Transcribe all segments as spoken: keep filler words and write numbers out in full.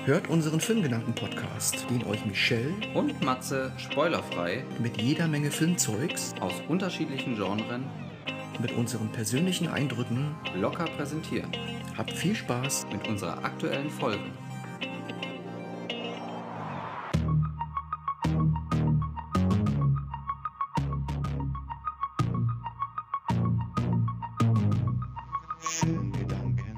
Hört unseren Filmgedanken-Podcast, den euch Michelle und Matze spoilerfrei mit jeder Menge Filmzeugs aus unterschiedlichen Genren mit unseren persönlichen Eindrücken locker präsentieren. Habt viel Spaß mit unserer aktuellen Folge. Filmgedanken.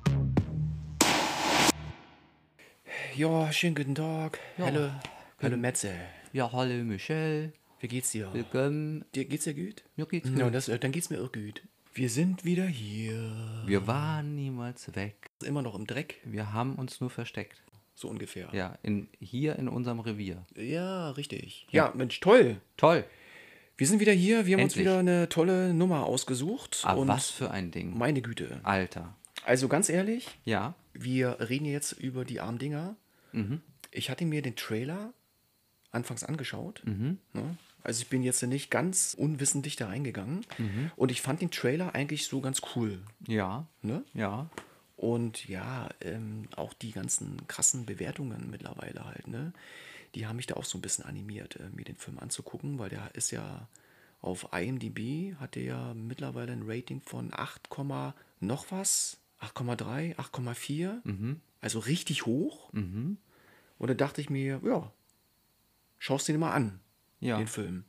Ja, schönen guten Tag. Ja. Hallo, hallo Metze. Ja, hallo Michelle. Wie geht's dir? Willkommen. Dir geht's dir gut? Mir geht's Ja, gut. das, äh, dann geht's mir auch gut. Wir sind wieder hier. Wir waren niemals weg. Immer noch im Dreck, Wir haben uns nur versteckt. so ungefähr. Ja, in, hier in unserem Revier. Ja, richtig. Ja, Mensch, toll. Toll. Wir sind wieder hier. Wir haben uns Endlich. wieder eine tolle Nummer ausgesucht. Aber und was für ein Ding. meine Güte. Alter. Also ganz ehrlich, Ja. wir reden jetzt über die Armdinger. Mhm. Ich hatte mir den Trailer anfangs angeschaut. Mhm. Ne? Also ich bin jetzt nicht ganz unwissentlich da reingegangen. Mhm. Und ich fand den Trailer eigentlich so ganz cool. Ja. Ne? Ja. Und ja, ähm, auch die ganzen krassen Bewertungen mittlerweile halt, ne? Die haben mich da auch so ein bisschen animiert, äh, mir den Film anzugucken, weil der ist ja auf IMDb, hat der ja mittlerweile ein Rating von acht, noch was, acht Komma drei, acht Komma vier, Mhm. also richtig hoch. Mhm. Und da dachte ich mir, ja, schaust dir den mal an, Ja. den Film.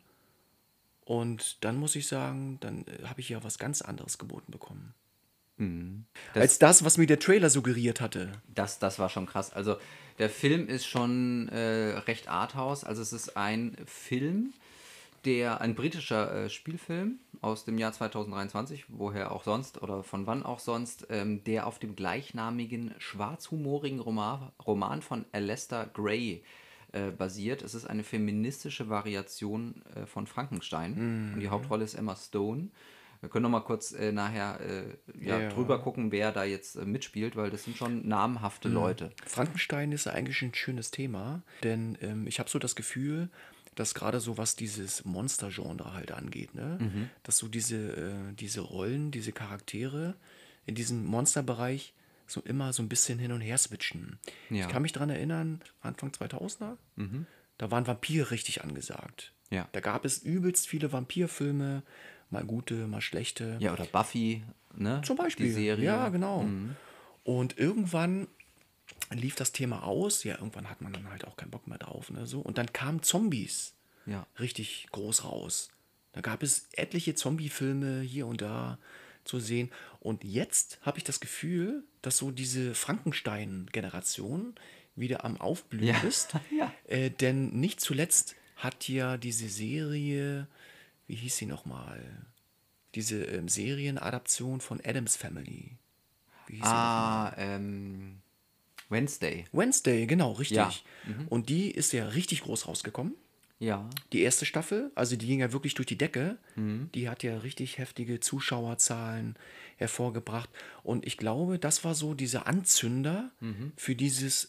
Und dann muss ich sagen, dann äh, habe ich ja was ganz anderes geboten bekommen. Mhm. Als das, was mir der Trailer suggeriert hatte. Das, das war schon krass. Also der Film ist schon äh, recht arthouse. Also es ist ein Film, der ein britischer äh, Spielfilm aus dem Jahr zweitausenddreiundzwanzig, woher auch sonst oder von wann auch sonst, ähm, der auf dem gleichnamigen schwarzhumorigen Roman, Roman von Alistair Gray äh, basiert. Es ist eine feministische Variation äh, von Frankenstein und die Hauptrolle ist Emma Stone. Wir können noch mal kurz äh, nachher äh, ja, Ja. drüber gucken, wer da jetzt äh, mitspielt, weil das sind schon namhafte Leute. Frankenstein ist ja eigentlich ein schönes Thema, denn ähm, ich habe so das Gefühl, dass gerade so was dieses Monster-Genre halt angeht, ne? Dass so diese, äh, diese Rollen, diese Charaktere in diesem Monsterbereich so immer so ein bisschen hin und her switchen. Ja. Ich kann mich daran erinnern, Anfang zweitausender, da waren Vampire richtig angesagt. Ja. Da gab es übelst viele Vampirfilme, mal gute, mal schlechte. Ja, oder Buffy, ne? Zum Beispiel. Die Serie. Ja, genau. Und irgendwann lief das Thema aus. Ja, irgendwann hat man dann halt auch keinen Bock mehr drauf. Ne, so. Und dann kamen Zombies Ja. richtig groß raus. Da gab es etliche Zombie-Filme hier und da zu sehen. Und jetzt habe ich das Gefühl, dass so diese Frankenstein-Generation wieder am Aufblühen Ja. ist. Ja. Äh, denn nicht zuletzt hat ja diese Serie, wie hieß sie nochmal? Diese ähm, Serienadaption von Addams Family. Wie hieß sie nochmal? Ah, ähm, Wednesday. Wednesday, genau, richtig. Ja. Und die ist ja richtig groß rausgekommen. Ja. Die erste Staffel, also die ging ja wirklich durch die Decke. Die hat ja richtig heftige Zuschauerzahlen hervorgebracht. Und ich glaube, das war so dieser Anzünder für dieses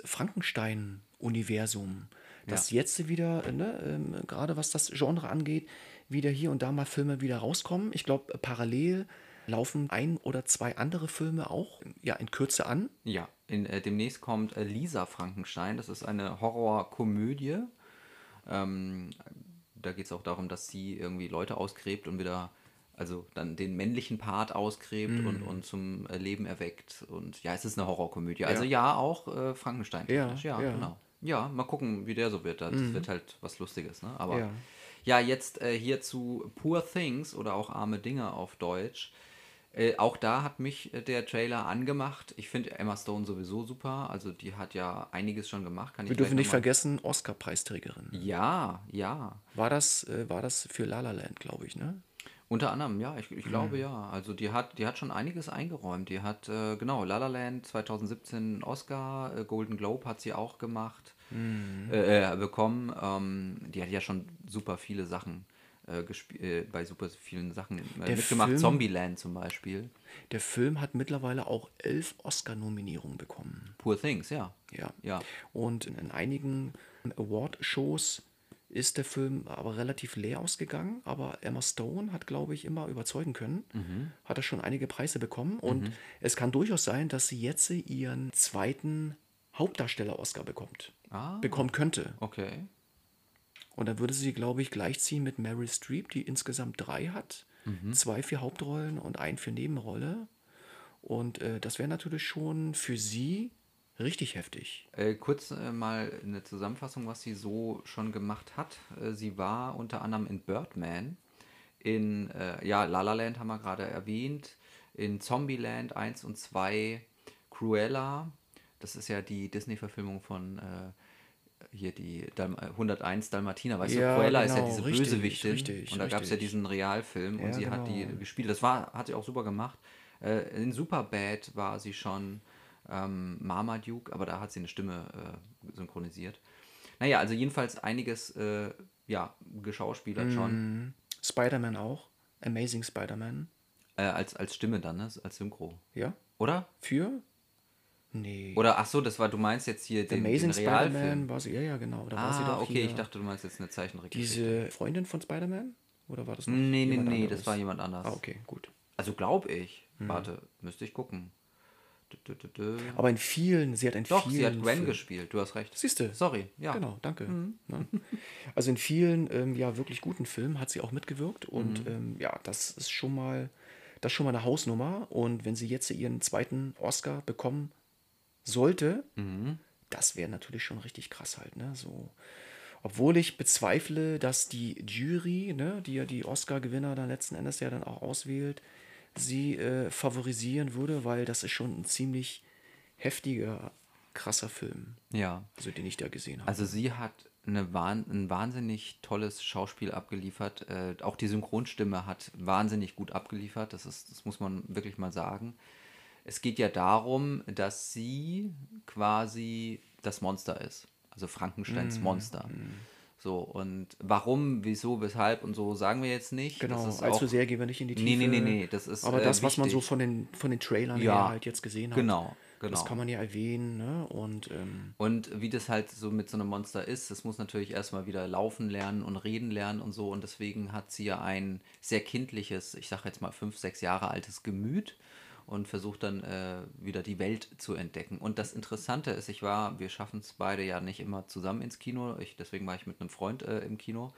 Frankenstein-Universum. Dass Ja. jetzt wieder, ne, ähm, gerade was das Genre angeht, wieder hier und da mal Filme wieder rauskommen. Ich glaube, parallel laufen ein oder zwei andere Filme auch ja, in Kürze an. Ja. In, äh, demnächst kommt äh, Lisa Frankenstein. Das ist eine Horrorkomödie. Ähm, da geht es auch darum, dass sie irgendwie Leute ausgräbt und wieder, also dann den männlichen Part ausgräbt und, und zum äh, Leben erweckt. Und ja, es ist eine Horrorkomödie. Also ja, auch äh, Frankenstein. Ja, Ja, ja. genau. Ja, mal gucken, wie der so wird. Das wird halt was Lustiges, ne? Aber Ja. ja, jetzt äh, hier zu Poor Things oder auch Arme Dinge auf Deutsch. Äh, auch da hat mich äh, der Trailer angemacht. Ich finde Emma Stone sowieso super. Also die hat ja einiges schon gemacht. Kann ich Wir dürfen gleich nicht noch mal- vergessen, Oscar-Preisträgerin. Ja, ja. War das, äh, war das für La La Land, glaube ich, ne? Unter anderem, ja, ich, ich glaube ja. Also die hat, die hat schon einiges eingeräumt. Die hat, äh, genau, La La Land zweitausendsiebzehn Oscar, äh, Golden Globe hat sie auch gemacht, äh, äh, bekommen. Ähm, die hat ja schon super viele Sachen äh, gesp- äh, bei super vielen Sachen äh, Der mitgemacht. Film- Zombieland zum Beispiel. Der Film hat mittlerweile auch elf Oscar-Nominierungen bekommen. Poor Things, ja. Ja. Ja. Und in einigen Award-Shows ist der Film aber relativ leer ausgegangen. Aber Emma Stone hat, glaube ich, immer überzeugen können. Hat er schon einige Preise bekommen. Und es kann durchaus sein, dass sie jetzt ihren zweiten Hauptdarsteller-Oscar bekommt, Ah, bekommen könnte. okay. Und dann würde sie, glaube ich, gleichziehen mit Meryl Streep, die insgesamt drei hat. Zwei für Hauptrollen und ein für Nebenrolle. Und äh, das wäre natürlich schon für sie richtig heftig. Äh, kurz äh, mal eine Zusammenfassung, was sie so schon gemacht hat. Äh, sie war unter anderem in Birdman, in äh, ja, La La Land haben wir gerade erwähnt, in Zombieland eins und zwei, Cruella, das ist ja die Disney-Verfilmung von äh, hier die Dal hunderteins Dalmatiner, weißt du, Ja, Cruella ist ja genau, diese richtig, Bösewichtin richtig, und da gab es ja richtig. diesen Realfilm und Ja, sie hat die genau. gespielt. Das war, hat sie auch super gemacht. Äh, in Superbad war sie schon ähm, Marmaduke, aber da hat sie eine Stimme äh, synchronisiert. Naja, also jedenfalls einiges, äh, ja, geschauspielert schon, Spider-Man auch. Amazing Spider-Man. äh, als, als Stimme dann, ne? Als Synchro. Ja? Oder? Für? Nee. Oder, ach so, das war, du meinst jetzt hier den, den Amazing Realfilm. Spider-Man war sie, ja, ja, genau. Da war sie Ah, doch okay, hier ich dachte, du meinst jetzt eine Zeichentrickgeschichte. diese Freundin von Spider-Man? Oder war das noch Nee, nee, jemand nee, anderes? das war jemand anders. Ah, okay, gut. Also glaube ich. Warte, müsste ich gucken. Dü, dü, dü, dü. Aber in vielen, sie hat in Doch, vielen sie hat Gwen Filmen- gespielt, du hast recht. Siehst du? Sorry, ja. Genau, danke. Ne? Also in vielen, ähm, ja, wirklich guten Filmen hat sie auch mitgewirkt und ähm, ja, das ist schon mal, das ist schon mal eine Hausnummer. Und wenn sie jetzt ihren zweiten Oscar bekommen sollte, das wäre natürlich schon richtig krass halt, ne? So. Obwohl ich bezweifle, dass die Jury, ne, die ja die Oscar-Gewinner dann letzten Endes ja dann auch auswählt, sie äh, favorisieren würde, weil das ist schon ein ziemlich heftiger, krasser Film, Ja. also den ich da gesehen habe. Also sie hat eine wahn ein wahnsinnig tolles Schauspiel abgeliefert. Äh, auch die Synchronstimme hat wahnsinnig gut abgeliefert. Das ist, das muss man wirklich mal sagen. Es geht ja darum, dass sie quasi das Monster ist. Also Frankensteins Monster. So, und warum, wieso, weshalb und so sagen wir jetzt nicht. Genau, das ist allzu auch, sehr gehen wir nicht in die Tiefe. Nee, nee, nee, nee, das ist Aber äh, das, was man so wichtig. von den, von den Trailern Ja, her halt jetzt gesehen hat, genau, das genau. kann man ja erwähnen. Ne? Und ähm, Und wie das halt so mit so einem Monster ist, das muss natürlich erstmal wieder laufen lernen und reden lernen und so. Und deswegen hat sie ja ein sehr kindliches, ich sag jetzt mal fünf, sechs Jahre altes Gemüt und versucht dann äh, wieder die Welt zu entdecken. Und das Interessante ist, ich war, wir schaffen es beide ja nicht immer zusammen ins Kino, ich, deswegen war ich mit einem Freund äh, im Kino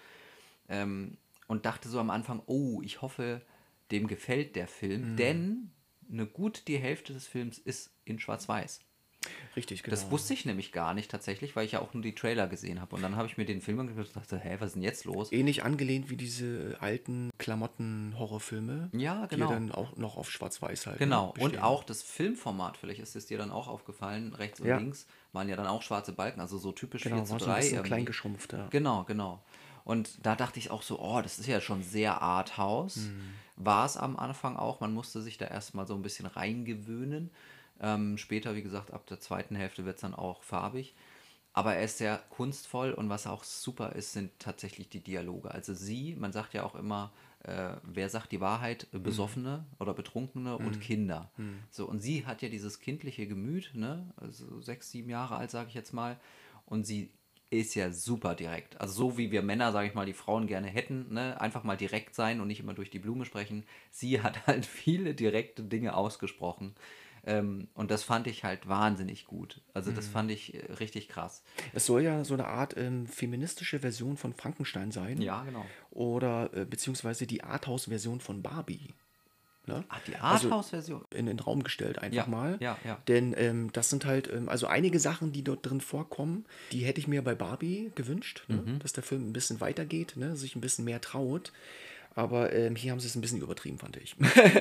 ähm, und dachte so am Anfang, oh, ich hoffe, dem gefällt der Film, denn eine gut die Hälfte des Films ist in Schwarz-Weiß. richtig, genau. Das wusste ich nämlich gar nicht tatsächlich, weil ich ja auch nur die Trailer gesehen habe. Und dann habe ich mir den Film angeguckt und dachte, hä, was ist denn jetzt los? Ähnlich angelehnt wie diese alten Klamotten-Horrorfilme, Ja, die genau. ja dann auch noch auf Schwarz-Weiß halt Genau, ne, und bestehen. auch das Filmformat, vielleicht ist es dir dann auch aufgefallen, rechts und Ja. links waren ja dann auch schwarze Balken, also so typisch Genau, vier zu war so ein drei bisschen irgendwie. klein geschrumpft, ja. Genau, genau. Und da dachte ich auch so, oh, das ist ja schon sehr Arthouse. Hm. War es am Anfang auch, man musste sich da erstmal so ein bisschen reingewöhnen. Ähm, später, wie gesagt, ab der zweiten Hälfte wird es dann auch farbig. Aber er ist sehr kunstvoll und was auch super ist, sind tatsächlich die Dialoge. Also sie, man sagt ja auch immer, äh, wer sagt die Wahrheit? Besoffene oder Betrunkene und Kinder. So, und sie hat ja dieses kindliche Gemüt, ne? Also sechs, sieben Jahre alt, sage ich jetzt mal. Und sie ist ja super direkt. Also so wie wir Männer, sage ich mal, die Frauen gerne hätten, ne? Einfach mal direkt sein und nicht immer durch die Blume sprechen. Sie hat halt viele direkte Dinge ausgesprochen. Ähm, und das fand ich halt wahnsinnig gut. Also das fand ich äh, richtig krass. Es soll ja so eine Art ähm, feministische Version von Frankenstein sein. Ja, genau. Oder äh, beziehungsweise die Arthouse-Version von Barbie. Ne? Ach, die Also Arthouse-Version. in den Raum gestellt einfach Ja, mal. ja, ja. Denn ähm, das sind halt, ähm, also einige Sachen, die dort drin vorkommen, die hätte ich mir bei Barbie gewünscht, ne? Mhm. Dass der Film ein bisschen weitergeht, ne? Sich ein bisschen mehr traut. Aber ähm, hier haben sie es ein bisschen übertrieben, fand ich.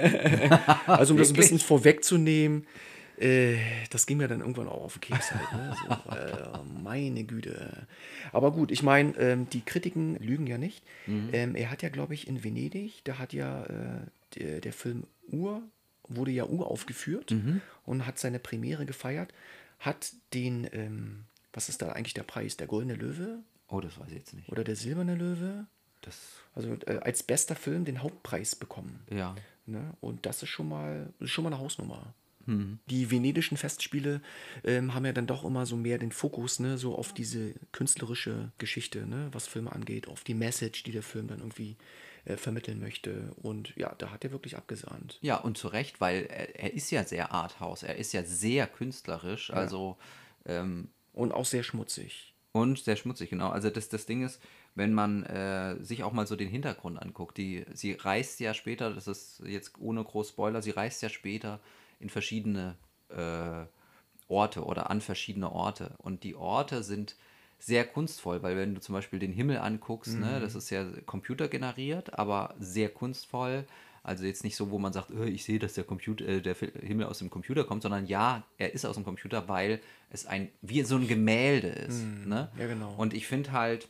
Also um das ein bisschen vorwegzunehmen, äh, das ging mir dann irgendwann auch auf den Keks halt. Ne? So, äh, meine Güte. Aber gut, ich meine, ähm, die Kritiken lügen ja nicht. Ähm, er hat ja, glaube ich, in Venedig, da hat ja äh, der, der Film Ur, wurde ja uraufgeführt und hat seine Premiere gefeiert, hat den, ähm, was ist da eigentlich der Preis? Der Goldene Löwe Oh, das weiß ich jetzt nicht. oder der Silberne Löwe? Das, Also äh, als bester Film den Hauptpreis bekommen. ja. Ne? Und das ist schon mal, ist schon mal eine Hausnummer. Die venedischen Festspiele ähm, haben ja dann doch immer so mehr den Fokus, ne, so auf diese künstlerische Geschichte, ne, was Filme angeht, auf die Message, die der Film dann irgendwie äh, vermitteln möchte. Und ja, da hat er wirklich abgesahnt. Ja, und zu Recht, weil er, er ist ja sehr Arthouse, er ist ja sehr künstlerisch. Also Ähm, Und auch sehr schmutzig. und sehr schmutzig, genau. Also das, das Ding ist, wenn man äh, sich auch mal so den Hintergrund anguckt, die, sie reist ja später, das ist jetzt ohne groß Spoiler, sie reist ja später in verschiedene äh, Orte oder an verschiedene Orte. Und die Orte sind sehr kunstvoll, weil wenn du zum Beispiel den Himmel anguckst, ne, das ist ja computergeneriert, aber sehr kunstvoll. Also jetzt nicht so, wo man sagt, "Äh, ich sehe, dass der Computer, äh, der Fi- Himmel aus dem Computer kommt, sondern ja, er ist aus dem Computer, weil es ein wie so ein Gemälde ist. Ne? Ja, genau. Und ich finde halt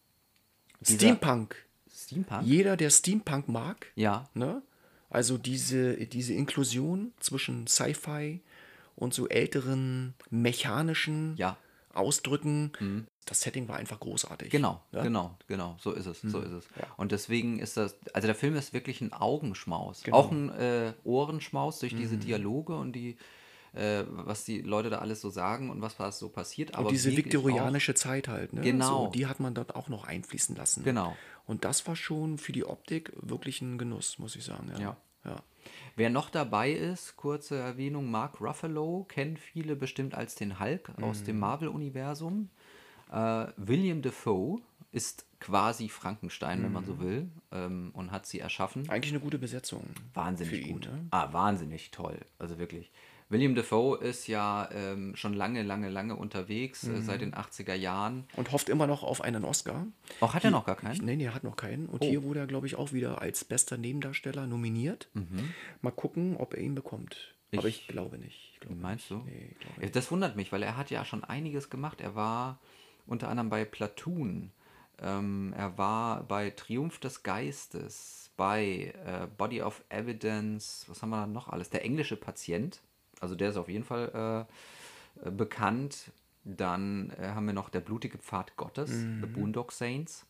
dieser Steampunk. Steampunk, Jeder, der Steampunk mag, ja, ne? Also diese, diese Inklusion zwischen Sci-Fi und so älteren mechanischen ja, Ausdrücken, das Setting war einfach großartig. genau, Ja? genau, genau, so ist es, so ist es. ja. Und deswegen ist das, also der Film ist wirklich ein Augenschmaus, Genau. auch ein äh, Ohrenschmaus durch diese Dialoge und die, äh, was die Leute da alles so sagen und was da so passiert, aber Und diese wirklich auch, viktorianische Zeit halt, ne? Genau. So, die hat man dort auch noch einfließen lassen. Genau. Und das war schon für die Optik wirklich ein Genuss, muss ich sagen. Ja. Ja. ja. Wer noch dabei ist, kurze Erwähnung, Mark Ruffalo, kennen viele bestimmt als den Hulk aus dem Marvel-Universum. Äh, William Dafoe ist quasi Frankenstein, wenn man so will, ähm, und hat sie erschaffen. Eigentlich eine gute Besetzung. Wahnsinnig für ihn, gut. ne? Ah, wahnsinnig toll. Also wirklich. William Dafoe ist ja ähm, schon lange, lange, lange unterwegs, äh, seit den achtziger Jahren. Und hofft immer noch auf einen Oscar. Auch hat er noch gar keinen? Ich, nee, nee, er hat noch keinen. Und Oh. hier wurde er, glaube ich, auch wieder als bester Nebendarsteller nominiert. Mal gucken, ob er ihn bekommt. Aber ich glaube nicht. Ich glaube Meinst du? nicht. Nee, ich glaube Ja, das wundert mich, weil er hat ja schon einiges gemacht. Er war unter anderem bei Platoon. Ähm, er war bei Triumph des Geistes, bei äh, Body of Evidence. Was haben wir da noch alles? Der englische Patient. Also der ist auf jeden Fall äh, äh, bekannt. Dann äh, haben wir noch Der blutige Pfad Gottes, The Boondock Saints.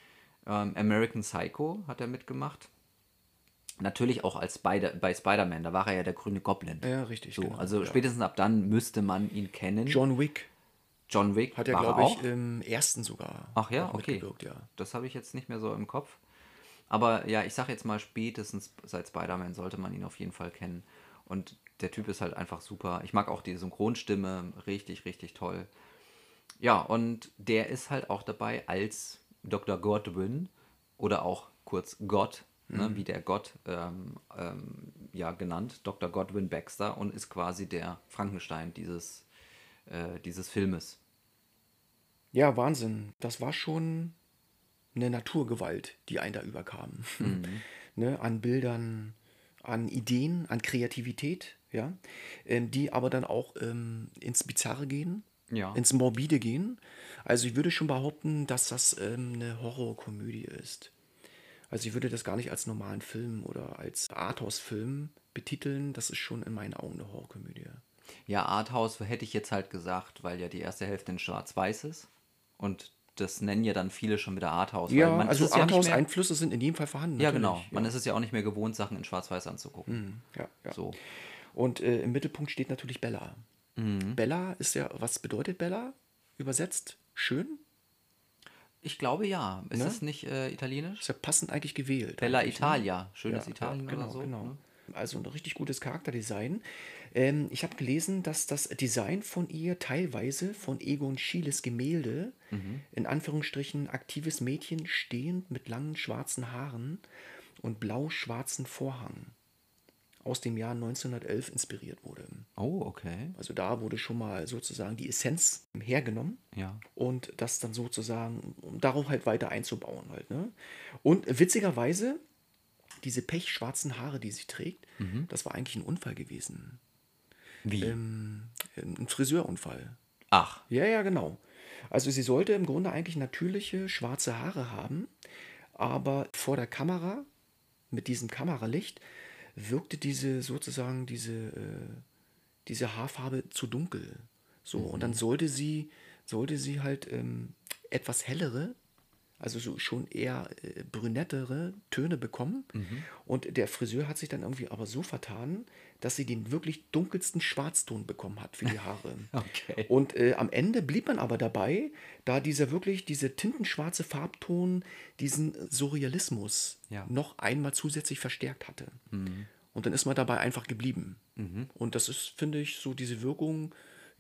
Ähm, American Psycho hat er mitgemacht. Natürlich auch als Spider bei Spider-Man, da war er ja der grüne Goblin. Ja, richtig, So, genau, also ja. spätestens ab dann müsste man ihn kennen. John Wick John Wick hat ja, war er glaube ich, auch. im ersten sogar Ach ja, auch okay. mitgewirkt, ja. Das habe ich jetzt nicht mehr so im Kopf. Aber ja, ich sage jetzt mal, spätestens seit Spider-Man sollte man ihn auf jeden Fall kennen. Und der Typ ist halt einfach super. Ich mag auch die Synchronstimme, richtig, richtig toll. Ja, und der ist halt auch dabei als Doktor Godwin oder auch kurz Gott, ne, wie der Gott ähm, ähm, ja, genannt, Doktor Godwin Baxter, und ist quasi der Frankenstein dieses, äh, dieses Filmes. Ja, Wahnsinn. Das war schon eine Naturgewalt, die einen da überkam. ne, an Bildern, an Ideen, an Kreativität, ja, ähm, die aber dann auch ähm, ins Bizarre gehen, Ja. ins Morbide gehen. Also ich würde schon behaupten, dass das ähm, eine Horrorkomödie ist. Also ich würde das gar nicht als normalen Film oder als Arthouse-Film betiteln. Das ist schon in meinen Augen eine Horrorkomödie. Ja, Arthouse hätte ich jetzt halt gesagt, weil ja die erste Hälfte in Schwarz-Weiß ist. Und das nennen ja dann viele schon wieder Arthouse. weil Ja, man also ist es ja nicht mehr, Arthouse-Einflüsse sind in jedem Fall vorhanden. ja, natürlich, genau. Man ist es ja auch nicht mehr gewohnt, Sachen in Schwarz-Weiß anzugucken. Ja, ja. So. Und äh, im Mittelpunkt steht natürlich Bella. Bella ist ja, was bedeutet Bella? Übersetzt schön? Ich glaube ja. Ist Ne? es nicht äh, italienisch? Ist ja passend eigentlich gewählt. Bella eigentlich, ne? Italia. Schönes Ja, Italien ja, genau, oder so. genau. Ne? Also ein richtig gutes Charakterdesign. Ähm, ich habe gelesen, dass das Design von ihr teilweise von Egon Schieles Gemälde, in Anführungsstrichen aktives Mädchen stehend mit langen schwarzen Haaren und blau-schwarzen Vorhang aus dem Jahr neunzehnhundertelf inspiriert wurde. Oh, okay. Also da wurde schon mal sozusagen die Essenz hergenommen Ja. und das dann sozusagen, um darauf halt weiter einzubauen halt, ne? Und witzigerweise, diese pechschwarzen Haare, die sie trägt, das war eigentlich ein Unfall gewesen. Wie? Ähm, ein Friseurunfall. Ach, Ja, ja, genau. Also sie sollte im Grunde eigentlich natürliche schwarze Haare haben, aber vor der Kamera, mit diesem Kameralicht, wirkte diese sozusagen diese, äh, diese Haarfarbe zu dunkel. So, und dann sollte sie, sollte sie halt ähm, etwas hellere, also so schon eher äh, brünettere Töne bekommen. Und der Friseur hat sich dann irgendwie aber so vertan, dass sie den wirklich dunkelsten Schwarzton bekommen hat für die Haare. Okay. Und äh, am Ende blieb man aber dabei, da dieser wirklich, diese tintenschwarze Farbton diesen Surrealismus Ja. noch einmal zusätzlich verstärkt hatte. Und dann ist man dabei einfach geblieben. Und das ist, finde ich, so diese Wirkung,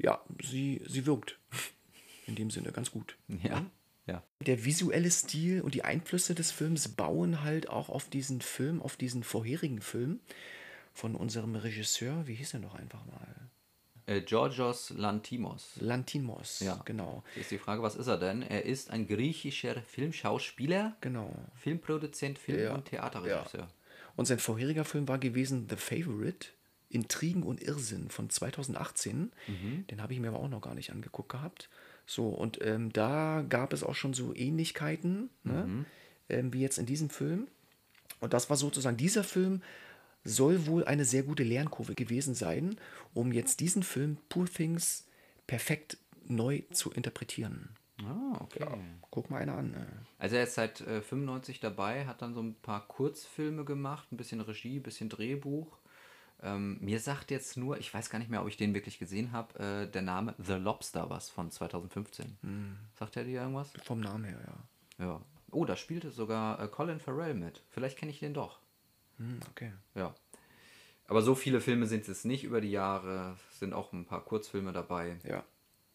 ja, sie, sie wirkt. In dem Sinne ganz gut. Ja, ja. Der visuelle Stil und die Einflüsse des Films bauen halt auch auf diesen Film, auf diesen vorherigen Film von unserem Regisseur, wie hieß er noch einfach mal? Äh, Georgios Lanthimos. Lanthimos, Ja. genau. Jetzt ist die Frage, was ist er denn? Er ist ein griechischer Filmschauspieler, Genau. Filmproduzent, Film- Ja, und Theaterregisseur. Und sein vorheriger Film war gewesen The Favorite, Intrigen und Irrsinn von zweitausendachtzehn. Den habe ich mir aber auch noch gar nicht angeguckt gehabt. So, und ähm, da gab es auch schon so Ähnlichkeiten, ne? ähm, wie jetzt in diesem Film. Und das war sozusagen, dieser Film soll wohl eine sehr gute Lernkurve gewesen sein, um jetzt diesen Film Poor Things perfekt neu zu interpretieren. Ah, okay. Guck mal einer an. Ne? Also er ist seit äh, fünfundneunzig dabei, hat dann so ein paar Kurzfilme gemacht, ein bisschen Regie, ein bisschen Drehbuch. Ähm, mir sagt jetzt nur, ich weiß gar nicht mehr, ob ich den wirklich gesehen habe, äh, der Name The Lobster was von zweitausendfünfzehn. Sagt er dir irgendwas? Vom Namen her, ja. Ja. Oh, da spielte sogar äh, Colin Farrell mit. Vielleicht kenne ich den doch. Hm, okay. Ja. Aber so viele Filme sind es nicht über die Jahre. Es sind auch ein paar Kurzfilme dabei. Ja.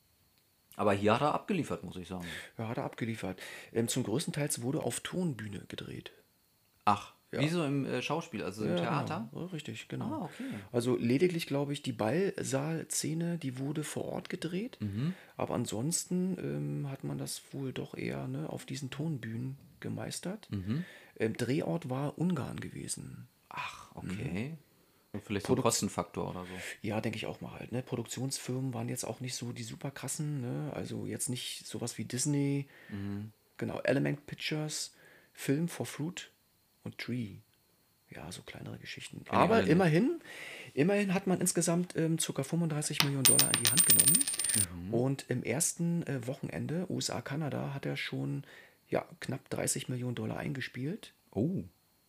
Aber hier hat er abgeliefert, muss ich sagen. Ja, hat er abgeliefert. Ähm, zum größten Teil wurde auf Tonbühne gedreht. Ach, Ja. wie so im äh, Schauspiel, also im Ja, Theater? Genau. Ja, richtig, genau. Ah, okay. Also lediglich, glaube ich, die Ballsaalszene, die wurde vor Ort gedreht. Aber ansonsten ähm, hat man das wohl doch eher ne, auf diesen Tonbühnen gemeistert. Ähm, Drehort war Ungarn gewesen. Ach, okay. Vielleicht so ein Produkt- Kostenfaktor oder so. Ja, denke ich auch mal halt. Ne? Produktionsfirmen waren jetzt auch nicht so die super krassen. Ne? Also jetzt nicht sowas wie Disney. Genau, Element Pictures, Film for Fruit und Tree. Ja, so kleinere Geschichten. ich Aber alle nicht. immerhin, immerhin hat man insgesamt ähm, ca. fünfunddreißig Millionen Dollar in die Hand genommen. Und im ersten äh, Wochenende, U S A, Kanada, hat er schon ja, knapp dreißig Millionen Dollar eingespielt. Oh.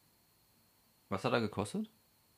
Was hat er gekostet?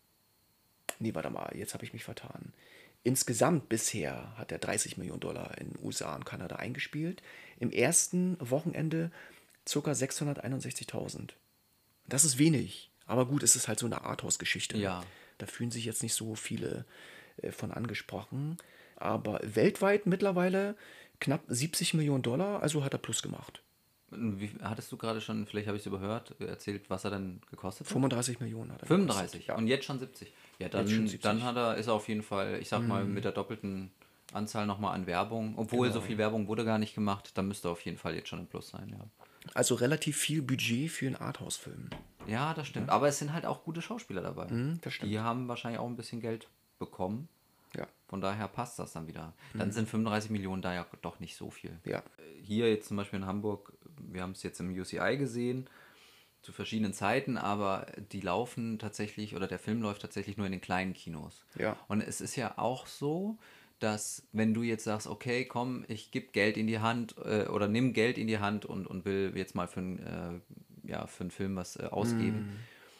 Nee, warte mal, jetzt habe ich mich vertan. Insgesamt bisher hat er dreißig Millionen Dollar in U S A und Kanada eingespielt. Im ersten Wochenende ca. sechshunderteinundsechzigtausend. Das ist wenig. Aber gut, es ist halt so eine Arthouse-Geschichte. Ja. Da fühlen sich jetzt nicht so viele äh, von angesprochen. Aber weltweit mittlerweile knapp siebzig Millionen Dollar, also hat er Plus gemacht. Wie, hattest du gerade schon, vielleicht habe ich es überhört, erzählt, was er dann gekostet hat? fünfunddreißig Millionen hat er fünfunddreißig gekostet, ja. und jetzt schon siebzig. Ja, dann, Jetzt schon siebzig. dann hat er, ist er auf jeden Fall, ich sag mal, mit der doppelten Anzahl nochmal an Werbung. Obwohl Genau. so viel Werbung wurde gar nicht gemacht, dann müsste er auf jeden Fall jetzt schon ein Plus sein, ja. Also relativ viel Budget für einen Arthouse-Film. Ja, das stimmt. Aber es sind halt auch gute Schauspieler dabei. Mhm, das stimmt. Die haben wahrscheinlich auch ein bisschen Geld bekommen. Ja, Von daher passt das dann wieder. Dann sind fünfunddreißig Millionen da ja doch nicht so viel. ja. Hier jetzt zum Beispiel in Hamburg, wir haben es jetzt im U C I gesehen, zu verschiedenen Zeiten, aber die laufen tatsächlich, oder der Film läuft tatsächlich nur in den kleinen Kinos. Ja. Und es ist ja auch so, dass wenn du jetzt sagst, okay, komm, ich gebe Geld in die Hand äh, oder nimm Geld in die Hand und, und will jetzt mal für, ein, äh, ja, für einen Film was äh, ausgeben,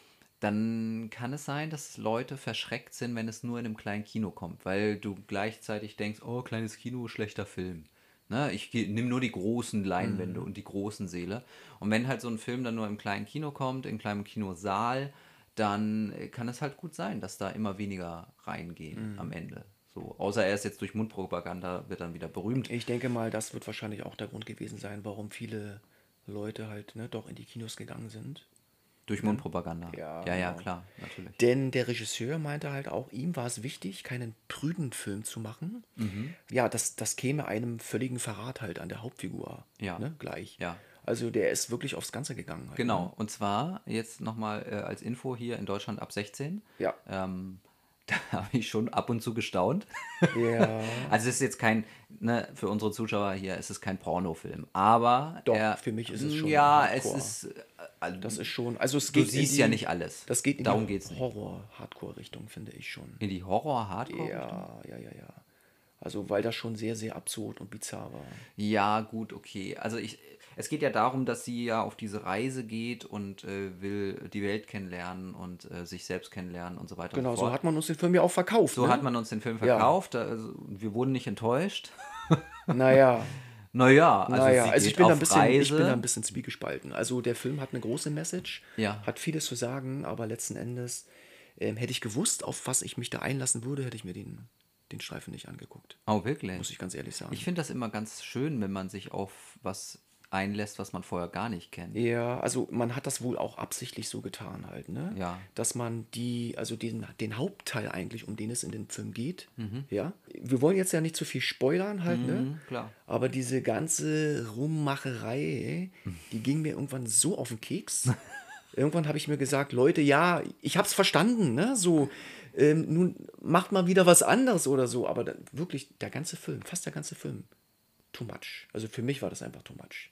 dann kann es sein, dass Leute verschreckt sind, wenn es nur in einem kleinen Kino kommt, weil du gleichzeitig denkst, oh, kleines Kino, schlechter Film. Ne? Ich nehme nur die großen Leinwände und die großen Säle. Und wenn halt so ein Film dann nur im kleinen Kino kommt, im kleinen Kinosaal, dann kann es halt gut sein, dass da immer weniger reingehen am Ende. So, außer er ist jetzt durch Mundpropaganda, wird dann wieder berühmt. Ich denke mal, das wird wahrscheinlich auch der Grund gewesen sein, warum viele Leute halt ne, doch in die Kinos gegangen sind. Durch Mundpropaganda. Ja, ja, ja, genau. klar, natürlich. Denn der Regisseur meinte halt auch, ihm war es wichtig, keinen prüden Film zu machen. Ja, das, das käme einem völligen Verrat halt an der Hauptfigur Ja. ne, gleich. Ja. Also der ist wirklich aufs Ganze gegangen. Halt, Genau, Ne? und zwar jetzt nochmal äh, als Info hier in Deutschland ab sechzehn. Ja. Ähm, da habe ich schon ab und zu gestaunt. Ja, Also es ist jetzt kein, ne, für unsere Zuschauer hier, es ist kein Pornofilm, aber Doch, er, für mich ist es schon Ja, Hardcore. es ist, äh, also, das ist schon, also es du geht in siehst die, ja nicht alles. Das geht in Darum die geht's nicht. Horror-Hardcore-Richtung, finde ich schon. In die Horror-Hardcore? Ja, ja, ja, ja. Also weil das schon sehr, sehr absurd und bizarr war. Ja, gut, okay. Also ich, es geht ja darum, dass sie ja auf diese Reise geht und äh, will die Welt kennenlernen und äh, sich selbst kennenlernen und so weiter Genau, und so so fort. hat man uns den Film ja auch verkauft. So ne? hat man uns den Film Ja. verkauft. Also, wir wurden nicht enttäuscht. Naja, Naja, also naja, sie also geht ich bin, da auf ein bisschen, ich Reise. bin da ein bisschen zwiegespalten. Also der Film hat eine große Message, Ja. hat vieles zu sagen, aber letzten Endes ähm, hätte ich gewusst, auf was ich mich da einlassen würde, hätte ich mir den, den Streifen nicht angeguckt. Oh, wirklich? Muss ich ganz ehrlich sagen. Ich finde das immer ganz schön, wenn man sich auf was einlässt, was man vorher gar nicht kennt. Ja, also man hat das wohl auch absichtlich so getan halt, ne? Ja. Dass man die, also den, den Hauptteil eigentlich, um den es in dem Film geht, Mhm. ja. Wir wollen jetzt ja nicht zu viel spoilern halt, ne? Mhm, klar. Aber diese ganze Rummacherei, die ging mir irgendwann so auf den Keks. Irgendwann habe ich mir gesagt, Leute, ja, ich hab's verstanden, ne? So, ähm, nun macht mal wieder was anderes oder so. Aber dann, wirklich, der ganze Film, fast der ganze Film, too much. Also für mich war das einfach too much.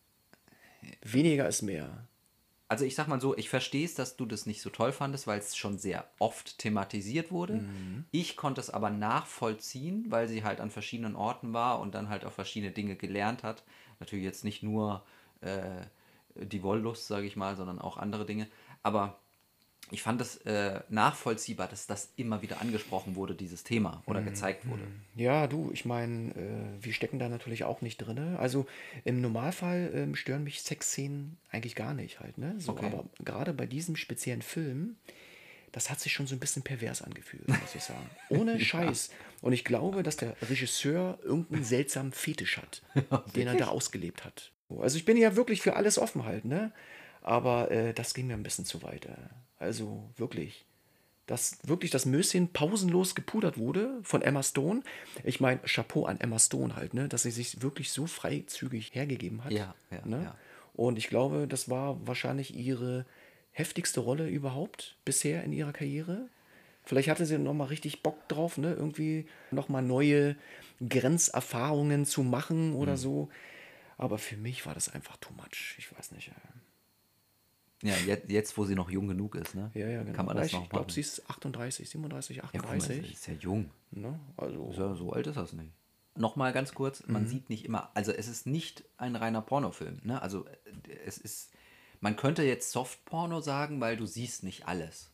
Weniger ist mehr. Also ich sag mal so, ich verstehe es, dass du das nicht so toll fandest, weil es schon sehr oft thematisiert wurde. Mhm. Ich konnte es aber nachvollziehen, weil sie halt an verschiedenen Orten war und dann halt auch verschiedene Dinge gelernt hat. Natürlich jetzt nicht nur äh, die Wollust, sage ich mal, sondern auch andere Dinge. Aber ich fand es äh, nachvollziehbar, dass das immer wieder angesprochen wurde, dieses Thema, oder gezeigt wurde. Ja, du, ich meine, äh, wir stecken da natürlich auch nicht drin. Also im Normalfall ähm, stören mich Sexszenen eigentlich gar nicht halt, ne? So, Okay. aber gerade bei diesem speziellen Film, das hat sich schon so ein bisschen pervers angefühlt, muss ich sagen. Ohne Scheiß. Und ich glaube, dass der Regisseur irgendeinen seltsamen Fetisch hat, den er da ausgelebt hat. Also ich bin ja wirklich für alles offen halt, ne? Aber äh, das ging mir ein bisschen zu weit. Äh. Also wirklich. Dass wirklich das Möschen pausenlos gepudert wurde von Emma Stone. Ich meine, Chapeau an Emma Stone halt, ne? Dass sie sich wirklich so freizügig hergegeben hat. Ja, ja, Ne? ja. Und ich glaube, das war wahrscheinlich ihre heftigste Rolle überhaupt bisher in ihrer Karriere. Vielleicht hatte sie noch mal richtig Bock drauf, ne? Irgendwie noch mal neue Grenzerfahrungen zu machen oder so. Aber für mich war das einfach too much. Ich weiß nicht. äh. Ja, jetzt, jetzt, wo sie noch jung genug ist, ne? Ja, ja, genau. Kann man Ja, das ich noch glaube, machen. sie ist achtunddreißig, siebenunddreißig, Ja, guck mal, sie achtunddreißig. ist ja jung. Ne? Also, Ist ja, so alt ist das nicht. Nochmal ganz kurz, man sieht nicht immer, also es ist nicht ein reiner Pornofilm, ne? Also äh, es ist, man könnte jetzt Softporno sagen, weil du siehst nicht alles.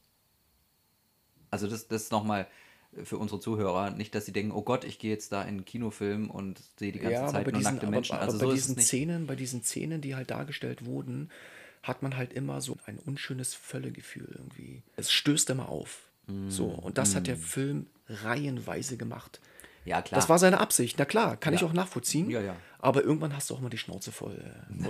Also das, das ist nochmal für unsere Zuhörer, nicht, dass sie denken, oh Gott, ich gehe jetzt da in einen Kinofilm und sehe die ganze ja, aber Zeit bei nur diesen, nackte aber, Menschen. aber Also bei so ist diesen es nicht. Szenen, bei diesen Szenen, die halt dargestellt wurden, hat man halt immer so ein unschönes Völlegefühl irgendwie. Es stößt immer auf. So, und das hat der Film reihenweise gemacht. Ja, klar. Das war seine Absicht. Na klar, kann ich Ja. auch nachvollziehen. Ja, ja. Aber irgendwann hast du auch mal die Schnauze voll, äh,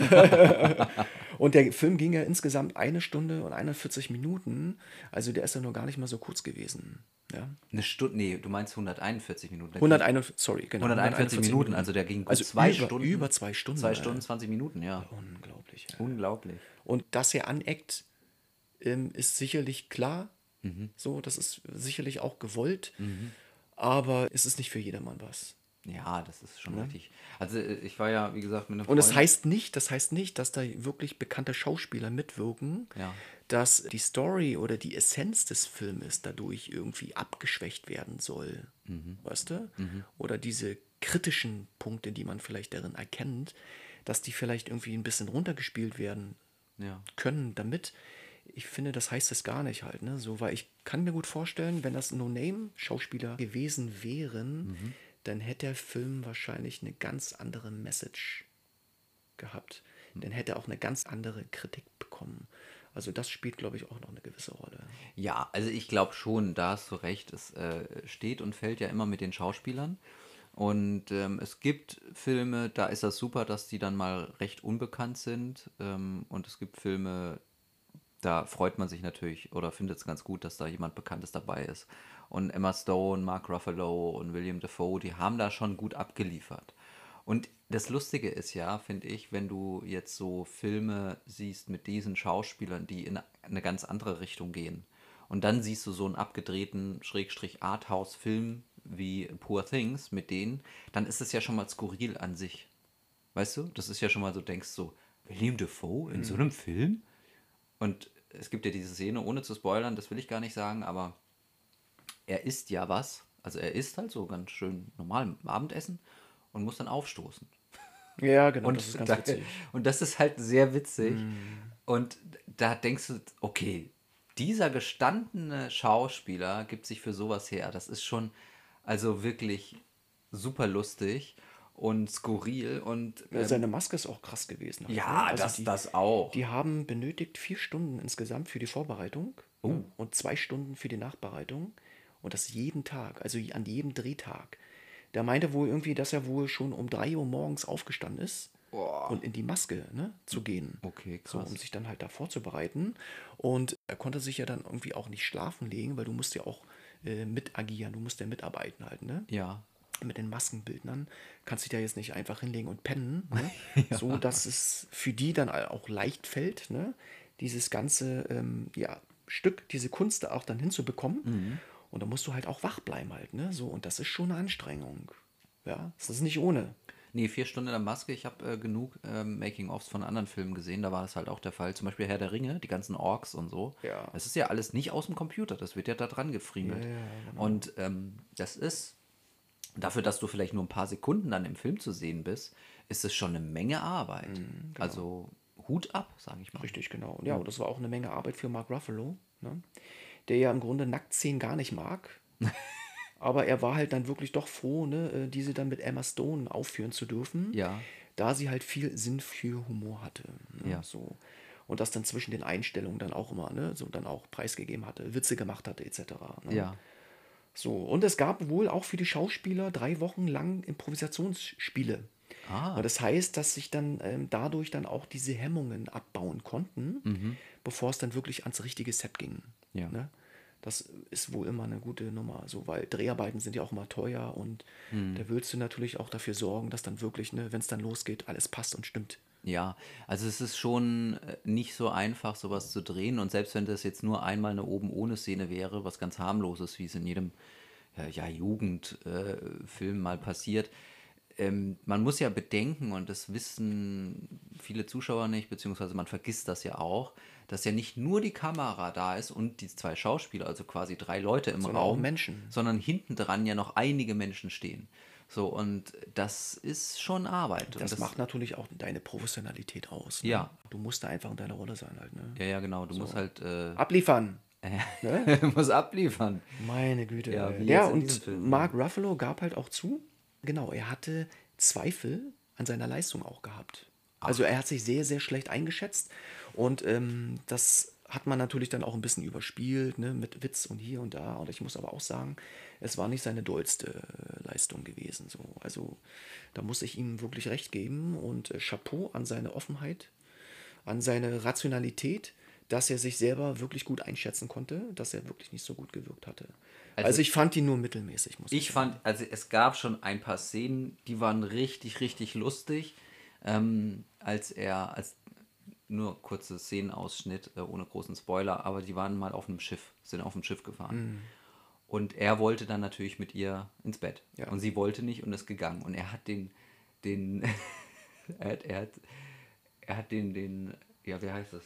oder? Und der Film ging ja insgesamt eine Stunde und einundvierzig Minuten. Also der ist ja nur gar nicht mal so kurz gewesen. Ja. Eine Stunde, nee, du meinst hunderteinundvierzig Minuten. Der ging- hunderteinundvierzig, sorry, genau. hunderteinundvierzig Minuten, also der ging gut Also zwei über, Stunden. über zwei Stunden. Zwei äh, Stunden, zwanzig Minuten, ja. Unglaublich. Ja. Unglaublich. Und dass er aneckt, ähm, ist sicherlich klar. Mhm. So, das ist sicherlich auch gewollt. Aber es ist nicht für jedermann was. Ja, das ist schon richtig. Also äh, ich war ja, wie gesagt, mit einem Und das Freund- heißt nicht, das heißt nicht, dass da wirklich bekannte Schauspieler mitwirken, Ja. dass die Story oder die Essenz des Filmes dadurch irgendwie abgeschwächt werden soll. Weißt du? Oder diese kritischen Punkte, die man vielleicht darin erkennt, dass die vielleicht irgendwie ein bisschen runtergespielt werden Ja. können, damit. Ich finde, das heißt es gar nicht halt, ne? So, weil ich kann mir gut vorstellen, wenn das No-Name-Schauspieler gewesen wären, dann hätte der Film wahrscheinlich eine ganz andere Message gehabt. Dann hätte er auch eine ganz andere Kritik bekommen. Also das spielt, glaube ich, auch noch eine gewisse Rolle. Ja, also ich glaube schon, da hast du recht. Es äh, steht und fällt ja immer mit den Schauspielern. Und ähm, es gibt Filme, da ist das super, dass die dann mal recht unbekannt sind. Ähm, und es gibt Filme, da freut man sich natürlich oder findet es ganz gut, dass da jemand Bekanntes dabei ist. Und Emma Stone, Mark Ruffalo und William Dafoe, die haben da schon gut abgeliefert. Und das Lustige ist ja, finde ich, wenn du jetzt so Filme siehst mit diesen Schauspielern, die in eine ganz andere Richtung gehen. Und dann siehst du so einen abgedrehten Schrägstrich Arthouse-Film wie Poor Things mit denen, dann ist es ja schon mal skurril an sich. Weißt du? Das ist ja schon mal so, denkst so, William Dafoe in so einem Film? Und es gibt ja diese Szene, ohne zu spoilern, das will ich gar nicht sagen, aber er isst ja was. Also er isst halt so ganz schön normal Abendessen und muss dann aufstoßen. Ja, genau, Und, das ist ganz da, witzig. und das ist halt sehr witzig. Und da denkst du, okay, dieser gestandene Schauspieler gibt sich für sowas her. Das ist schon also wirklich super lustig und skurril und Ja, seine Maske ist auch krass gewesen. halt, ja, ne? Also das, die, das auch. Die haben benötigt vier Stunden insgesamt für die Vorbereitung Oh. ne? Und zwei Stunden für die Nachbereitung. Und das jeden Tag, also an jedem Drehtag. Der meinte wohl irgendwie, dass er wohl schon um drei Uhr morgens aufgestanden ist Boah. und in die Maske, ne, zu gehen. Okay, So, krass. um sich dann halt da vorzubereiten. Und er konnte sich ja dann irgendwie auch nicht schlafen legen, weil du musst ja auch äh, mit agieren, du musst ja mitarbeiten halt, ne? Ja. Mit den Maskenbildnern kannst du dich da jetzt nicht einfach hinlegen und pennen, ne? So, dass es für die dann auch leicht fällt, ne? Dieses ganze ähm, ja, Stück, diese Kunst da auch dann hinzubekommen. Mhm. Und da musst du halt auch wach bleiben halt, ne? So, und das ist schon eine Anstrengung. Ja, das ist nicht ohne. Nee, vier Stunden in der Maske. Ich habe äh, genug ähm, Making-ofs von anderen Filmen gesehen. Da war das halt auch der Fall. Zum Beispiel Herr der Ringe, die ganzen Orks und so. Ja. Das ist ja alles nicht aus dem Computer. Das wird ja da dran gefriemelt. Ja, ja, genau. Und ähm, das ist, dafür, dass du vielleicht nur ein paar Sekunden dann im Film zu sehen bist, ist es schon eine Menge Arbeit. Also Hut ab, sage ich mal. Richtig, genau. Und ja, und das war auch eine Menge Arbeit für Mark Ruffalo, ne? Der ja im Grunde Nacktszenen gar nicht mag. Aber er war halt dann wirklich doch froh, ne, äh, diese dann mit Emma Stone aufführen zu dürfen, Ja. da sie halt viel Sinn für Humor hatte. Ne, Ja. so. Und das dann zwischen den Einstellungen dann auch immer, ne, so dann auch preisgegeben hatte, Witze gemacht hatte, et cetera. Ne? Ja. So, und es gab wohl auch für die Schauspieler drei Wochen lang Improvisationsspiele. Ah. Und das heißt, dass sich dann ähm, dadurch dann auch diese Hemmungen abbauen konnten, bevor es dann wirklich ans richtige Set ging. Ja. Ne? Das ist wohl immer eine gute Nummer, so, weil Dreharbeiten sind ja auch immer teuer und da willst du natürlich auch dafür sorgen, dass dann wirklich, ne, wenn es dann losgeht, alles passt und stimmt. Ja, also es ist schon äh, nicht so einfach, sowas zu drehen. Und selbst wenn das jetzt nur einmal eine oben ohne Szene wäre, was ganz harmloses, wie es in jedem ja, ja, Jugendfilm mal passiert, ähm, man muss ja bedenken, und das wissen viele Zuschauer nicht, beziehungsweise man vergisst das ja auch, dass ja nicht nur die Kamera da ist und die zwei Schauspieler, also quasi drei Leute im Sondern auch Raum, Menschen. sondern hinten dran ja noch einige Menschen stehen. So, und das ist schon Arbeit. Und Das, macht natürlich auch deine Professionalität aus. Ne? Ja. Du musst da einfach in deiner Rolle sein halt. Ne? Ja, ja, genau. Du musst halt äh, Abliefern. du musst abliefern. Meine Güte. Ja, ey. wie Ja, jetzt in diesem und Film, Mark Ruffalo gab halt auch zu, genau, er hatte Zweifel an seiner Leistung auch gehabt. Also er hat sich sehr, sehr schlecht eingeschätzt und ähm, das hat man natürlich dann auch ein bisschen überspielt, ne, mit Witz und hier und da. Und ich muss aber auch sagen, es war nicht seine dollste äh, Leistung gewesen. So. Also da muss ich ihm wirklich recht geben und äh, Chapeau an seine Offenheit, an seine Rationalität, dass er sich selber wirklich gut einschätzen konnte, dass er wirklich nicht so gut gewirkt hatte. Also, Also- ich fand ihn nur mittelmäßig, muss ich, Ich sagen. fand, also es gab schon ein paar Szenen, die waren richtig, richtig lustig. Ähm, als er, als nur kurze Szenenausschnitt, äh, ohne großen Spoiler, aber die waren mal auf einem Schiff, sind auf dem Schiff gefahren. Und er wollte dann natürlich mit ihr ins Bett. Ja. Und sie wollte nicht und ist gegangen. Und er hat den, den, er hat, er hat, er hat den, den, ja, wie heißt das?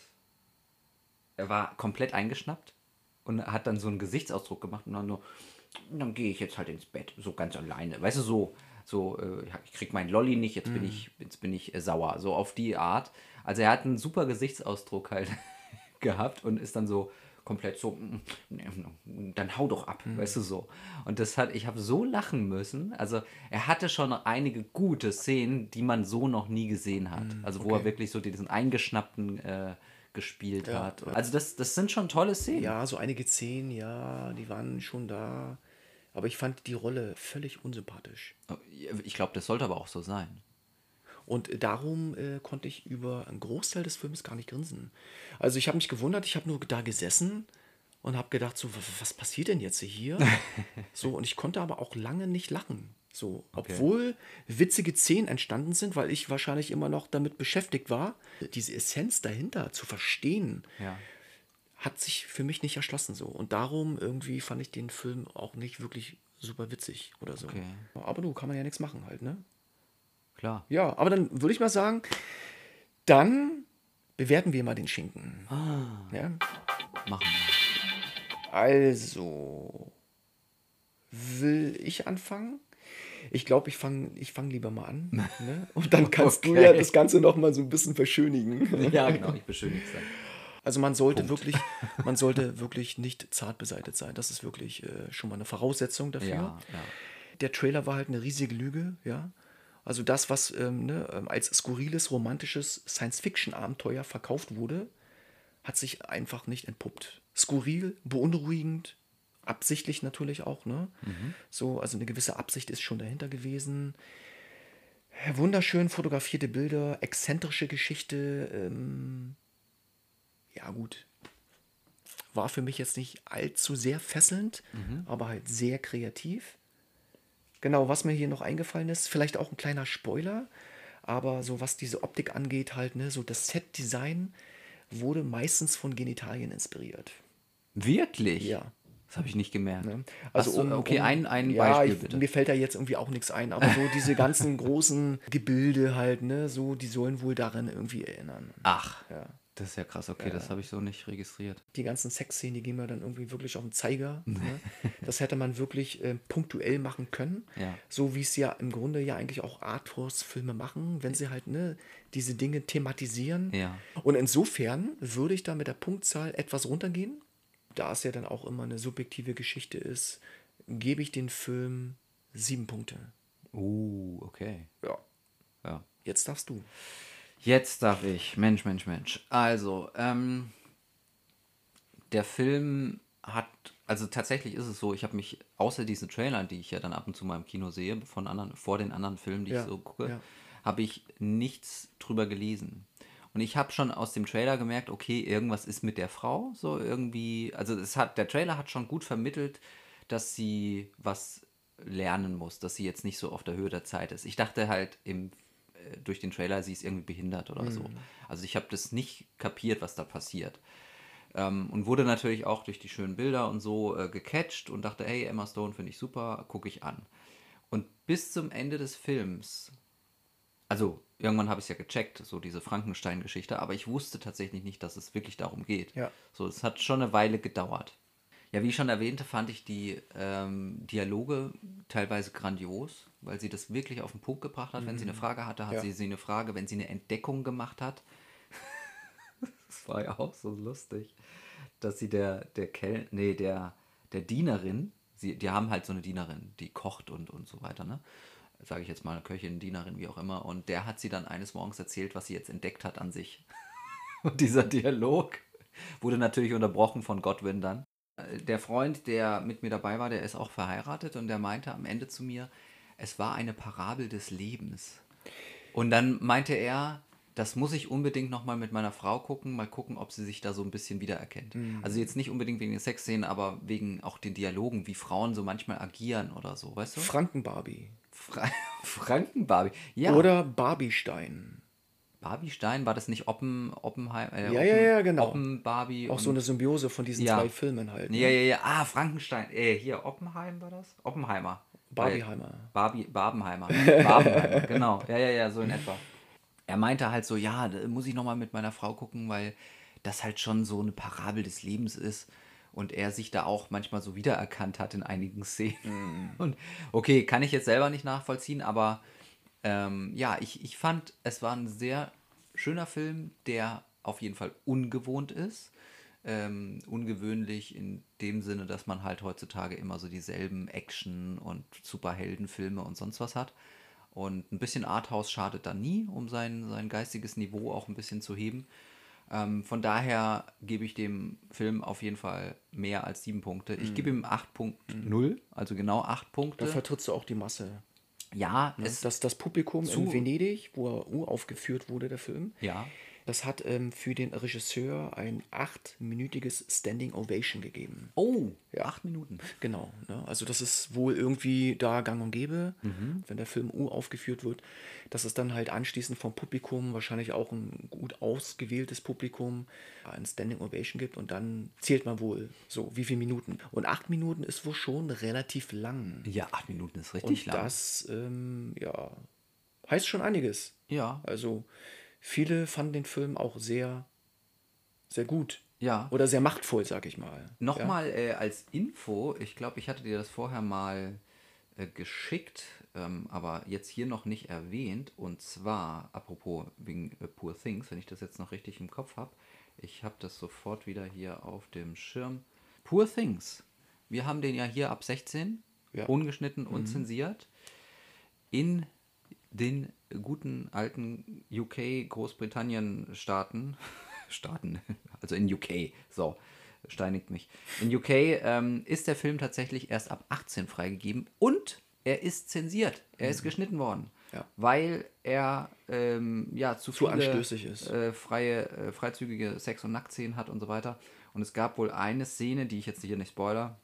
Er war komplett eingeschnappt und hat dann so einen Gesichtsausdruck gemacht und dann nur, dann gehe ich jetzt halt ins Bett, so ganz alleine. Weißt du, so, so, äh, ich krieg meinen Lolli nicht, jetzt bin ich, jetzt bin ich äh, sauer. So auf die Art. Also er hat einen super Gesichtsausdruck halt gehabt und ist dann so komplett so, "Mm, dann hau doch ab, weißt du so. Und das hat, ich habe so lachen müssen. Also er hatte schon einige gute Szenen, die man so noch nie gesehen hat. Also wo er okay. wirklich so diesen eingeschnappten äh, gespielt Ja, hat. Also das, das sind schon tolle Szenen. Ja, so einige Szenen, ja, die waren schon da. Aber ich fand die Rolle völlig unsympathisch. Ich glaube, das sollte aber auch so sein. Und darum äh, konnte ich über einen Großteil des Films gar nicht grinsen. Also ich habe mich gewundert, ich habe nur da gesessen und habe gedacht, so, w- was passiert denn jetzt hier? So, und ich konnte aber auch lange nicht lachen. So, obwohl witzige Szenen entstanden sind, weil ich wahrscheinlich immer noch damit beschäftigt war, diese Essenz dahinter zu verstehen, Ja. hat sich für mich nicht erschlossen so. Und darum irgendwie fand ich den Film auch nicht wirklich super witzig oder so. Okay. Aber du, kann man ja nichts machen halt, ne? Klar. Ja, aber dann würde ich mal sagen, dann bewerten wir mal den Schinken. Ja? Machen wir. Also, will ich anfangen? Ich glaube, ich fange ich fang lieber mal an. Ne? Und dann kannst du Okay. ja das Ganze noch mal so ein bisschen verschönigen. Ja, genau, ich beschönige es dann. Also man sollte wirklich, man sollte wirklich nicht zart beseitet sein. Das ist wirklich äh, schon mal eine Voraussetzung dafür. Ja, ja. Der Trailer war halt eine riesige Lüge, ja. Also das, was ähm, ne, ähm, als skurriles, romantisches Science-Fiction-Abenteuer verkauft wurde, hat sich einfach nicht entpuppt. Skurril, beunruhigend, absichtlich natürlich auch, ne? So, also eine gewisse Absicht ist schon dahinter gewesen. Wunderschön fotografierte Bilder, exzentrische Geschichte. Ähm, ja, gut. War für mich jetzt nicht allzu sehr fesselnd, aber halt sehr kreativ. Genau, was mir hier noch eingefallen ist, vielleicht auch ein kleiner Spoiler, aber so was diese Optik angeht, halt, ne, so das Set-Design wurde meistens von Genitalien inspiriert. Wirklich? Ja. Das habe ich nicht gemerkt. Ne? Ach Also so, um, okay, um ein, ein ja, Beispiel ich, bitte. mir fällt da jetzt irgendwie auch nichts ein, aber so diese ganzen großen Gebilde halt, ne, so, die sollen wohl daran irgendwie erinnern. Ach, Ja. das ist ja krass. Okay, das habe ich so nicht registriert. Die ganzen Sexszenen, die gehen mir dann irgendwie wirklich auf den Zeiger. Ne? Das hätte man wirklich äh, punktuell machen können. Ja. So wie es ja im Grunde ja eigentlich auch Arthouse-Filme machen, wenn sie halt ne, diese Dinge thematisieren. Ja. Und insofern würde ich da mit der Punktzahl etwas runtergehen. Da es ja dann auch immer eine subjektive Geschichte ist, gebe ich den Film sieben Punkte. Uh, okay. Ja. Ja. Jetzt darfst du. Jetzt darf ich. Mensch, Mensch, Mensch. Also, ähm, der Film hat, also tatsächlich ist es so, ich habe mich, außer diesen Trailern, die ich ja dann ab und zu mal im Kino sehe, von anderen, vor den anderen Filmen, die Ja, ich so gucke, ja. habe ich nichts drüber gelesen. Und ich habe schon aus dem Trailer gemerkt, okay, irgendwas ist mit der Frau, so irgendwie, also es hat, der Trailer hat schon gut vermittelt, dass sie was lernen muss, dass sie jetzt nicht so auf der Höhe der Zeit ist. Ich dachte halt im, äh, durch den Trailer, sie ist irgendwie behindert oder so. Also ich habe das nicht kapiert, was da passiert. Ähm, und wurde natürlich auch durch die schönen Bilder und so äh, gecatcht und dachte, hey, Emma Stone finde ich super, gucke ich an. Und bis zum Ende des Films, also irgendwann habe ich es ja gecheckt, so diese Frankenstein-Geschichte, aber ich wusste tatsächlich nicht, dass es wirklich darum geht. Ja. So, es hat schon eine Weile gedauert. Ja, wie ich schon erwähnte, fand ich die ähm, Dialoge teilweise grandios, weil sie das wirklich auf den Punkt gebracht hat. Wenn sie eine Frage hatte, hat Ja. sie, sie eine Frage. Wenn sie eine Entdeckung gemacht hat, das war ja auch so lustig, dass sie der, der Kel nee, der, der Dienerin, sie, die haben halt so eine Dienerin, die kocht und, und so weiter, ne? Sage ich jetzt mal, Köchin, Dienerin, wie auch immer. Und der hat sie dann eines Morgens erzählt, was sie jetzt entdeckt hat an sich. Und dieser Dialog wurde natürlich unterbrochen von Godwin dann. Der Freund, der mit mir dabei war, der ist auch verheiratet und der meinte am Ende zu mir, es war eine Parabel des Lebens. Und dann meinte er, das muss ich unbedingt nochmal mit meiner Frau gucken, mal gucken, ob sie sich da so ein bisschen wiedererkennt. Also jetzt nicht unbedingt wegen den Sexszenen, aber wegen auch den Dialogen, wie Frauen so manchmal agieren oder so, weißt du? Franken-Barbie. Fra Franken-Barbie. Ja, Oder Barbie-Stein. Barbie Stein, war das nicht Oppen, Oppenheim? Äh, Ja, Oppen, ja, ja, genau. Oppen-Barbie Auch so und eine Symbiose von diesen ja. zwei Filmen halt. Ne? Ja, ja, ja. Ah, Frankenstein. Äh, hier, Oppenheim war das? Oppenheimer. Barbieheimer. Weil- Barbie, Barbenheimer. Barbenheimer, genau. Ja, ja, ja, so in etwa. Er meinte halt so, ja, da muss ich nochmal mit meiner Frau gucken, weil das halt schon so eine Parabel des Lebens ist und er sich da auch manchmal so wiedererkannt hat in einigen Szenen. Und okay, kann ich jetzt selber nicht nachvollziehen, aber ähm, ja, ich, ich fand, es war ein sehr schöner Film, der auf jeden Fall ungewohnt ist. Ähm, ungewöhnlich in dem Sinne, dass man halt heutzutage immer so dieselben Action- und Superheldenfilme und sonst was hat. Und ein bisschen Arthouse schadet da nie, um sein, sein geistiges Niveau auch ein bisschen zu heben. Ähm, von daher gebe ich dem Film auf jeden Fall mehr als sieben Punkte. Ich gebe ihm acht Komma null, also genau acht Da Punkte. vertrittst du auch die Masse. Ja, Ne? es Das, das Publikum zu- in Venedig, wo er uraufgeführt wurde, der Film, ja. das hat ähm, für den Regisseur ein achtminütiges Standing Ovation gegeben. Oh, Ja. acht Minuten. Genau. Ne? Also das ist wohl irgendwie da gang und gäbe, Mhm. wenn der Film uraufgeführt wird, dass es dann halt anschließend vom Publikum, wahrscheinlich auch ein gut ausgewähltes Publikum, ein Standing Ovation gibt und dann zählt man wohl so, wie viele Minuten. Und acht Minuten ist wohl schon relativ lang. Ja, acht Minuten ist richtig Und lang. das, ähm, ja, heißt schon einiges. Ja, Also viele fanden den Film auch sehr, sehr gut. ja. Oder sehr machtvoll, sag ich mal. Ja? Nochmal äh, als Info, ich glaube, ich hatte dir das vorher mal äh, geschickt, ähm, aber jetzt hier noch nicht erwähnt. Und zwar, apropos wegen äh, Poor Things, wenn ich das jetzt noch richtig im Kopf habe, ich habe das sofort wieder hier auf dem Schirm. Poor Things. Wir haben den ja hier ab sechzehn, Ja. ungeschnitten, unzensiert. In den guten alten U K, Großbritannien Staaten, Staaten, also in U K, so, steinigt mich. In U K ähm, ist der Film tatsächlich erst ab achtzehn freigegeben und er ist zensiert. Er ist geschnitten worden. Ja. Weil er ähm, ja, zu, Zu viele anstößig ist. Äh, freie, äh, freizügige Sex- und Nacktszenen hat und so weiter. Und es gab wohl eine Szene, die ich jetzt hier nicht spoiler,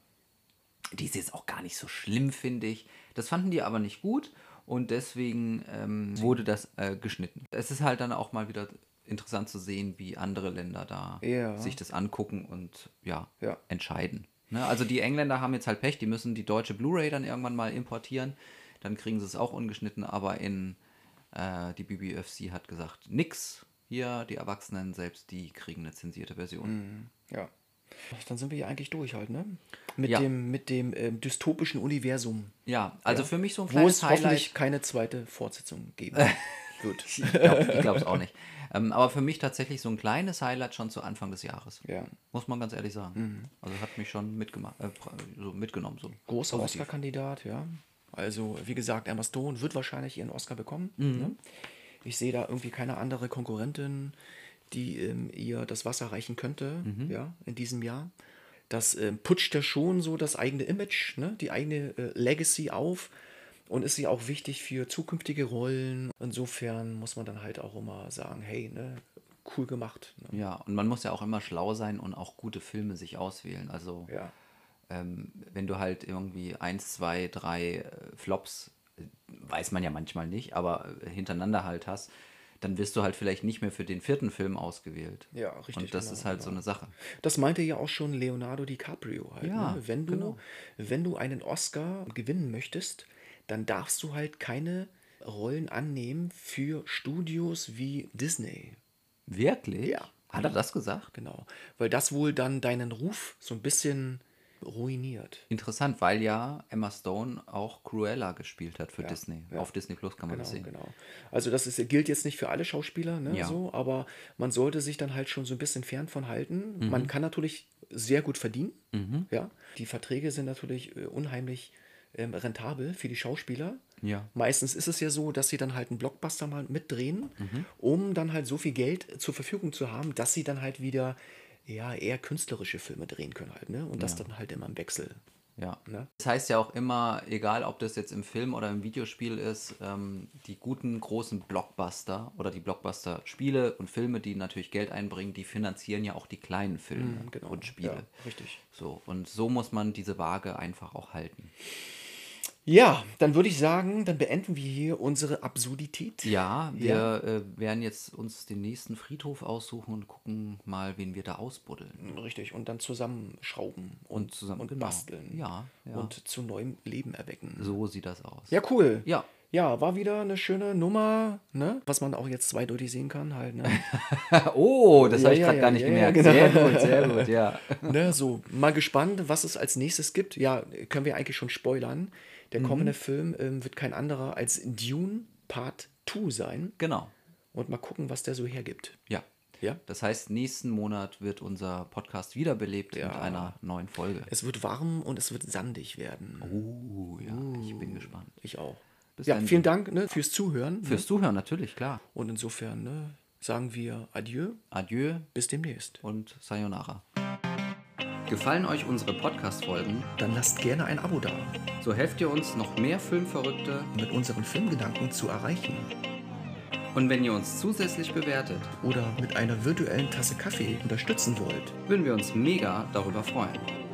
die ist jetzt auch gar nicht so schlimm, finde ich. Das fanden die aber nicht gut und deswegen ähm, wurde das äh, geschnitten. Es ist halt dann auch mal wieder interessant zu sehen, wie andere Länder da Ja. sich das angucken und ja, Ja. entscheiden. Ne? Also die Engländer haben jetzt halt Pech, die müssen die deutsche Blu-ray dann irgendwann mal importieren. Dann kriegen sie es auch ungeschnitten, aber in äh, die B B F C hat gesagt, nix. Hier, die Erwachsenen selbst, die kriegen eine zensierte Version. Ja. Dann sind wir hier eigentlich durch halt, ne? Mit Ja. dem, mit dem ähm, dystopischen Universum. Ja, also Ja. für mich so ein Wo kleines es hoffentlich Highlight. keine zweite Fortsetzung geben wird. Ich glaube es auch nicht. Ähm, aber für mich tatsächlich so ein kleines Highlight schon zu Anfang des Jahres. Ja. Muss man ganz ehrlich sagen. Also hat mich schon mitgemacht, äh, so mitgenommen. So. Großer Positiv. Oscar-Kandidat, ja. Also, wie gesagt, Emma Stone wird wahrscheinlich ihren Oscar bekommen. Mhm. Ne? Ich sehe da irgendwie keine andere Konkurrentin, die ähm, ihr das Wasser reichen könnte, Mhm. ja, in diesem Jahr. Das ähm, putscht ja schon so das eigene Image, ne? Die eigene äh, Legacy auf und ist ja auch wichtig für zukünftige Rollen. Insofern muss man dann halt auch immer sagen, hey, ne, cool gemacht. Ne? Ja, und man muss ja auch immer schlau sein und auch gute Filme sich auswählen. Also Ja. ähm, wenn du halt irgendwie eins, zwei, drei äh, Flops, äh, weiß man ja manchmal nicht, aber äh, hintereinander halt hast, dann wirst du halt vielleicht nicht mehr für den vierten Film ausgewählt. Ja, richtig, Und das genau, ist halt genau. so eine Sache. Das meinte ja auch schon Leonardo DiCaprio halt. Ja, Ne? Wenn du, genau. wenn du einen Oscar gewinnen möchtest, dann darfst du halt keine Rollen annehmen für Studios wie Disney. Wirklich? Ja. Hat er das gesagt? Genau. Weil das wohl dann deinen Ruf so ein bisschen ruiniert. Interessant, weil ja Emma Stone auch Cruella gespielt hat für Disney. ja. Auf Disney Plus kann man das Genau, sehen. genau. Also das ist, gilt jetzt nicht für alle Schauspieler, ne, Ja. so, aber man sollte sich dann halt schon so ein bisschen fern von halten. Mhm. Man kann natürlich sehr gut verdienen. Ja. Die Verträge sind natürlich äh, unheimlich ähm, rentabel für die Schauspieler. Ja. Meistens ist es ja so, dass sie dann halt einen Blockbuster mal mitdrehen, Mhm. um dann halt so viel Geld zur Verfügung zu haben, dass sie dann halt wieder ja, eher künstlerische Filme drehen können halt, ne? Und das Ja. dann halt immer im Wechsel. Ja. Ne? Das heißt ja auch immer, egal ob das jetzt im Film oder im Videospiel ist, ähm, die guten großen Blockbuster oder die Blockbuster-Spiele und Filme, die natürlich Geld einbringen, die finanzieren ja auch die kleinen Filme Genau. und Spiele. Ja, richtig. So, und so muss man diese Waage einfach auch halten. Ja, dann würde ich sagen, dann beenden wir hier unsere Absurdität. Ja, wir Äh, werden jetzt uns den nächsten Friedhof aussuchen und gucken mal, wen wir da ausbuddeln. Richtig, und dann zusammenschrauben und, Und zusammen- und genau. basteln. Ja, ja. Und zu neuem Leben erwecken. So sieht das aus. Ja, cool. Ja. Ja, war wieder eine schöne Nummer, ne? Was man auch jetzt zweideutig sehen kann, halt, ne? Oh, das Ja, habe ich ja, gerade ja, gar nicht ja, gemerkt. genau. Sehr gut, sehr gut, ja. ne? So, mal gespannt, was es als nächstes gibt. Ja, können wir eigentlich schon spoilern. Der kommende Film ähm, wird kein anderer als Dune Part zwei sein. Genau. Und mal gucken, was der so hergibt. Ja. Ja? Das heißt, nächsten Monat wird unser Podcast wiederbelebt mit einer neuen Folge. Es wird warm und es wird sandig werden. Oh, ja, ich bin gespannt. Ich auch. Bis ja, dann. vielen Dank ne, fürs Zuhören. Fürs Zuhören natürlich, klar. Und insofern ne, sagen wir Adieu, Adieu bis demnächst. und Sayonara. Gefallen euch unsere Podcast-Folgen? Dann lasst gerne ein Abo da, So helft ihr uns, noch mehr Filmverrückte. mit unseren Filmgedanken zu erreichen. Und wenn ihr uns zusätzlich bewertet, Oder mit einer virtuellen Tasse Kaffee unterstützen wollt. würden wir uns mega darüber freuen.